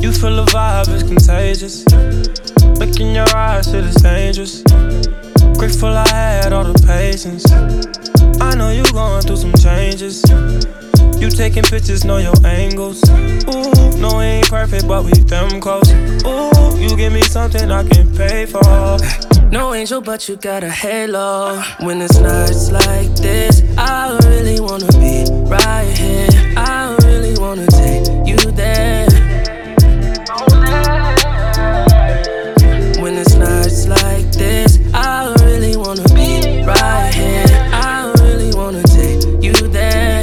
You feel the vibe, it's contagious. Look in your eyes, shit is dangerous. Grateful I had all the patience. I know you going through some changes. You taking pictures, know your angles. Ooh, no, we ain't perfect, but we them close. Ooh, you give me something I can pay for. No angel, but you got a halo. When it's nights like this, I really wanna be right here. I really wanna take you there. When it's nights like this, I really wanna be right here. I really wanna take you there.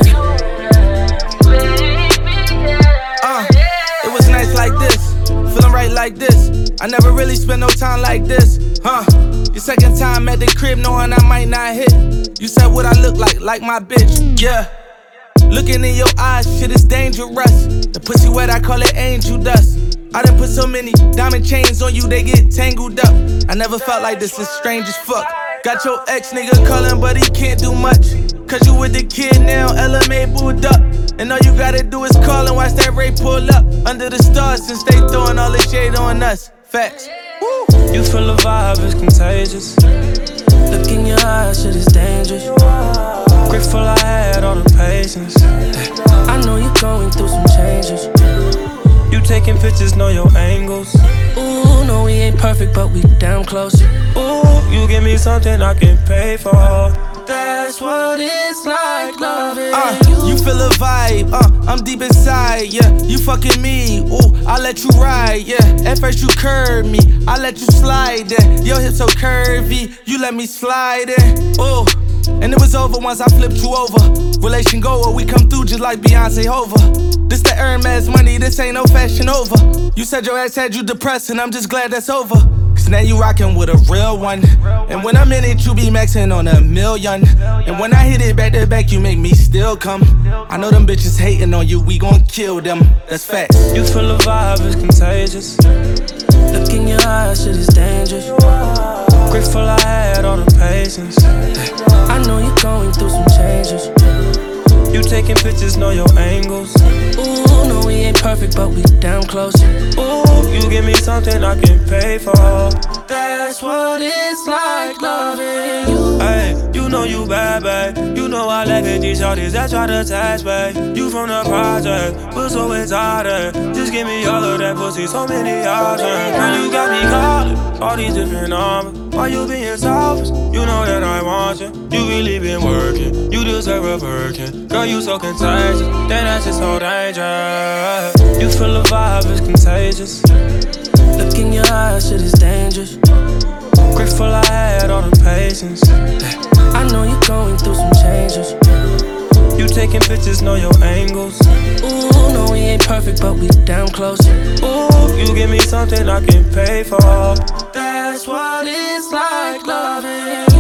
It was nights like this, feeling right like this. I never really spent no time like this, Your second time at the crib knowing I might not hit. You said what I look like my bitch, yeah. Looking in your eyes, shit is dangerous. The pussy wet, I call it angel dust. I done put so many diamond chains on you, they get tangled up. I never felt like this, it's strange as fuck. Got your ex nigga calling, but he can't do much. Cause you with the kid now, LMA booed up. And all you gotta do is call and watch that Ray pull up. Under the stars since they throwing all the shade on us. Facts. Woo. You feel the vibe, it's contagious. Look in your eyes, shit is dangerous. Grateful I had all the patience. I know you're going through some changes. You taking pictures, know your angles. Ooh, no, we ain't perfect, but we damn close. Ooh, you give me something I can pay for. That's what it's like loving you feel a vibe, I'm deep inside, yeah. You fucking me, ooh, I let you ride, yeah. At first you curved me, I let you slide in. Your hips so curvy, you let me slide in, ooh. And it was over once I flipped you over. Relation goer, we come through just like Beyonce Hova. This the Hermes money, this ain't no fashion over. You said your ex had you depressed, and I'm just glad that's over. Cause now you rockin' with a real one. And when I'm in it, you be maxing on $1 million. And when I hit it back to back, you make me still come. I know them bitches hating on you, we gon' kill them. That's facts. You feel the vibe, it's contagious. Look in your eyes, shit is dangerous. Grateful I had all the patience. I know you're going through some changes. You taking pictures, know your angles. Ooh, no, we ain't perfect, but we damn close. Ooh, you give me something I can pay for. That's what it's like loving you. Hey, you know you bad, babe. You know I like it, these shorties that try to attach, babe. You from the project, but so exotic. Just give me all of that pussy, so many options. Girl, you got me calling all these different numbers. Why you being selfish? You know that I want you. You really been working, you deserve a Birkin. Girl, you so contagious, then that's just so dangerous. You feel the vibe, it's contagious. Look in your eyes, shit is dangerous. Grateful I had all the patience. I know you're going through some changes. You taking pictures, know your angles. Ooh, no, we ain't perfect, but we damn close. Ooh, you give me something I can pay for. That's what it's like loving